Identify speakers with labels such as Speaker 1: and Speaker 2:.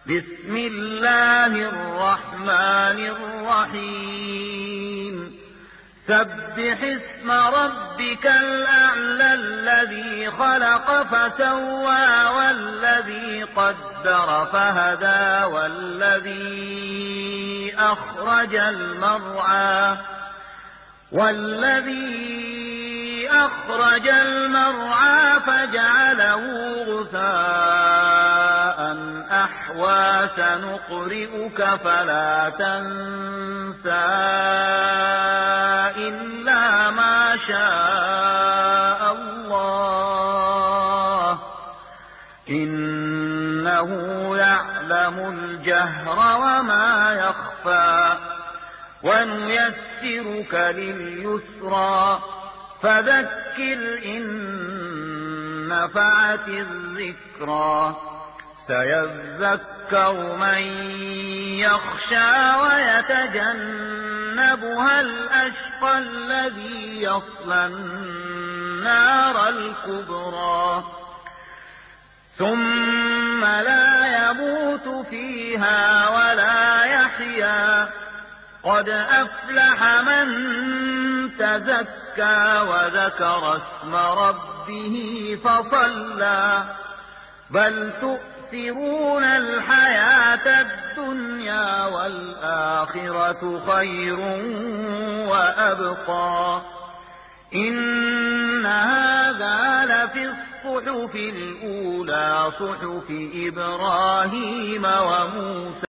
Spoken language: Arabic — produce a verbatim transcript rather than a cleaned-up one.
Speaker 1: بسم الله الرحمن الرحيم سبح اسم ربك الأعلى الذي خلق فسوى والذي قدر فهدى والذي أخرج المرعى والذي أخرج المرعى فجعله غثاء أحوى سنقرئك فلا تنسى إلا ما شاء الله إنه يعلم الجهر وما يخفى ونيسرك لليسرى فذكر إن نفعت الذكرى سيذكر من يخشى ويتجنبها الأشقى الذي يصلى النار الكبرى ثم لا يموت فيها ولا يحيا قد أفلح من تزكى وذكر اسم ربه فصلى بل تؤثرون الحياة الدنيا والآخرة خير وأبقى إن هذا لفي الصحف الأولى صحف إبراهيم وموسى